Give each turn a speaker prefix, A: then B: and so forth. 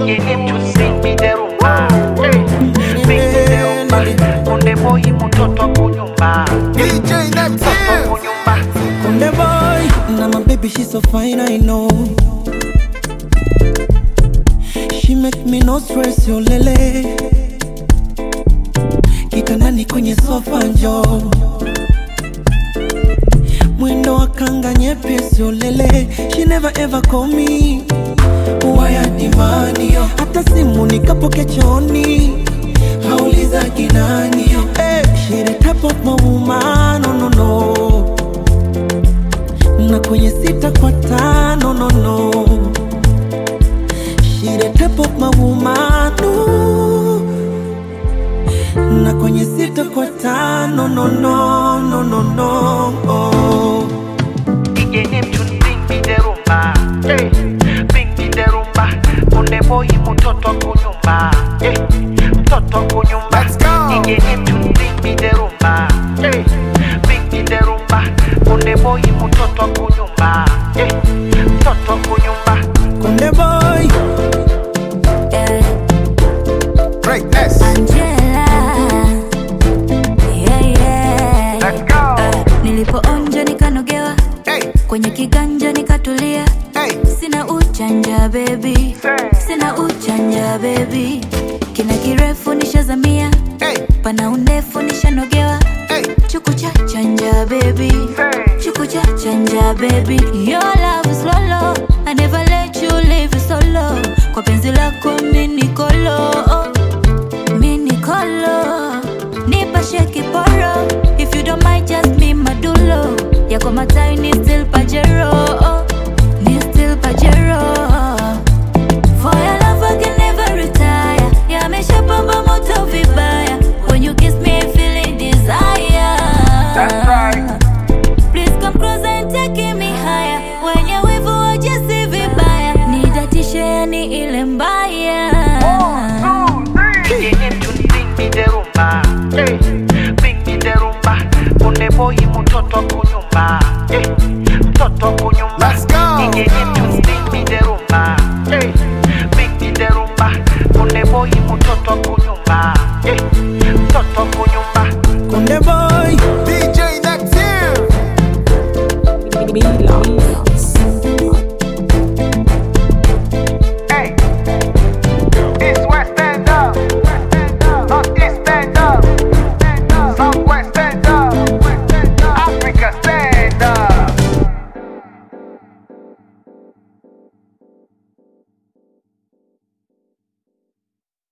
A: DJ Neptune sing me the rumba. Sing me the rumba. Konde boy mtoto kunyumba.
B: DJ Neptune
A: kunyumba.
C: Konde boy, now my baby she's so fine I know. She make me no stress yo lele. Kitandani kwenye sofa njoo. Mwendo wa kanga nyepesi olele. She never ever call me waya dimani yo. Hata simu nikapoke chooni hauliza kinani yo. She the type of my woman, no no no. Na kwenye 6 kwa 5, no no no. She the type of my woman, no. Na kwenye 6 kwa 5, no no no no no no.
A: DJ Neptune sing me the rumba. Sing me the rumba. Konde boy mtoto kunyumba. Mtoto kunyumba.
B: Let's go.
A: DJ Neptune sing me the rumba. Sing me the rumba. Konde boy mtoto kunyumba. Mtoto kunyumba.
C: Konde boy,
B: Greatness.
D: Angela, yeah.
A: Let's go.
D: Nilipoonja nikanogewa,
B: Hey,
D: kwenye kiganja nikatulia.
B: hey.
D: Sina uchanja baby, sina uchanja baby. Kina kirefu nishazamia,
B: Hey,
D: pana undefu nishanogewa.
B: hey.
D: Chuku cha chanja baby, chuku cha chanja baby. Your love is lolo, I never let you live solo. Kwa penzi lako mini kolo, mini kolo. Nipa sheki poro, if you don't mind just be madulo. Yako matai ni